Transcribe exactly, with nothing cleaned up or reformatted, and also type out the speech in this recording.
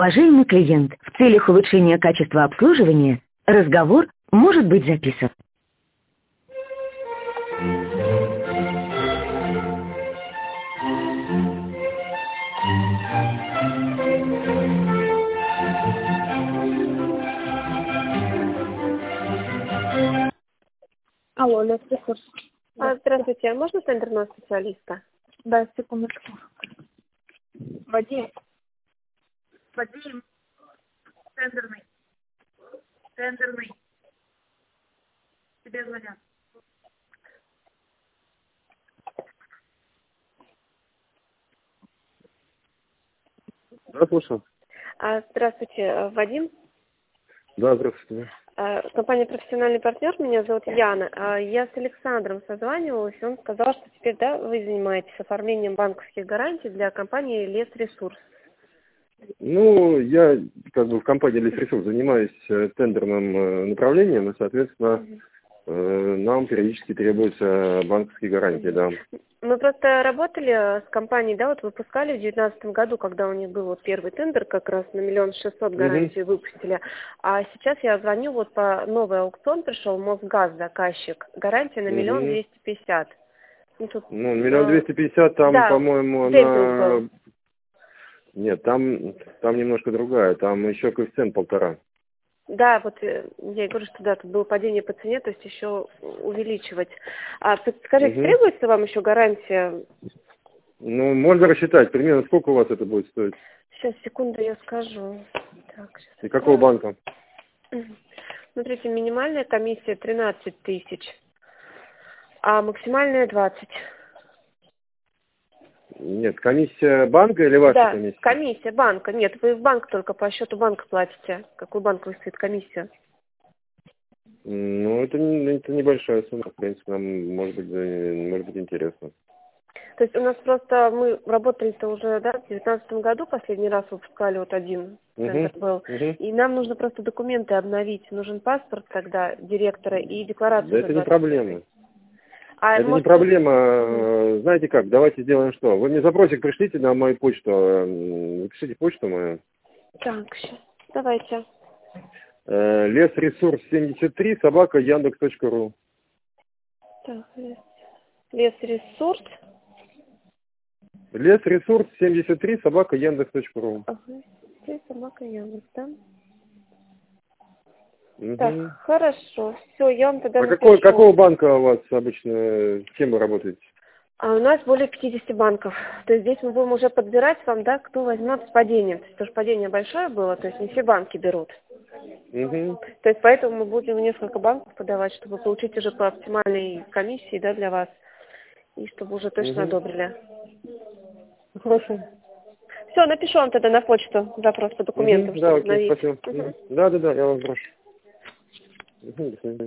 Уважаемый клиент, в целях улучшения качества обслуживания разговор может быть записан. Алло, Лес Ресурс. А, здравствуйте, а можно тендерного специалиста? Да, секундочку. Вадим. Вадим. Тендерный. Тендерный. Тебе звонят. Да, слушаю. А, здравствуйте, Вадим. Да, здравствуйте. А, компания «Профессиональный партнер», меня зовут Яна. А, я с Александром созванивалась, он сказал, что теперь, да, вы занимаетесь оформлением банковских гарантий для компании «Лес Ресурс». Ну, я как бы в компании «Лесресурс» занимаюсь э, тендерным э, направлением, и, соответственно, э, нам периодически требуются банковские гарантии, да. Мы просто работали с компанией, да, вот выпускали в две тысячи девятнадцатом году, когда у них был вот первый тендер, как раз на миллион шестьсот гарантий выпустили. А сейчас я звоню, вот по новый аукцион пришел, Мосгаз заказчик, гарантия на миллион двести пятьдесят. Ну, тут, ну миллион двести пятьдесят там, да, по-моему, она... Нет, там, там немножко другая, там еще коэффициент полтора. Да, вот я и говорю, что да, тут было падение по цене, то есть еще увеличивать. А скажите, угу. требуется вам еще гарантия? Ну, можно рассчитать, примерно сколько у вас это будет стоить? Сейчас, секунду, я скажу. Так, сейчас. И какого банка? Смотрите, минимальная комиссия тринадцать тысяч, а максимальная двадцать. Нет, комиссия банка или ваша Да, комиссия? комиссия банка. Нет, вы в банк только по счету банка платите. Какой банк выставит комиссию? Ну, это, это небольшая сумма, в принципе, нам может быть, может быть интересно. То есть у нас просто мы работали-то уже, да, в две тысячи девятнадцатом году последний раз выпускали вот один тендер был. Uh-huh. И нам нужно просто документы обновить. Нужен паспорт тогда директора и декларацию. Да это не проблема. А это может... не проблема. Знаете как, давайте сделаем что? Вы мне запросик пришлите на мою почту. Напишите почту мою. Так, сейчас. Давайте. Лесресурс семьдесят три собака яндекс точка ру. Так, Лесресурс. Лесресурс семьдесят три собака яндекс точка ру. Ага, собака Яндекс, да? Угу. Так, хорошо. Все, я вам тогда А напишу. какой, какого банка у вас обычно, с кем вы работаете? А у нас более пятидесяти банков. То есть здесь мы будем уже подбирать вам, да, кто возьмет с падением. То есть тоже падение большое было, то есть не все банки берут. Угу. То есть поэтому мы будем несколько банков подавать, чтобы получить уже по оптимальной комиссии, да, для вас. И чтобы уже точно угу. одобрили. Хорошо. Все, напишу вам тогда на почту запрос по документам, угу. чтобы Да, окей, обновить. спасибо. Угу. Да, да, да, я вас брошу. Угу, до свидания.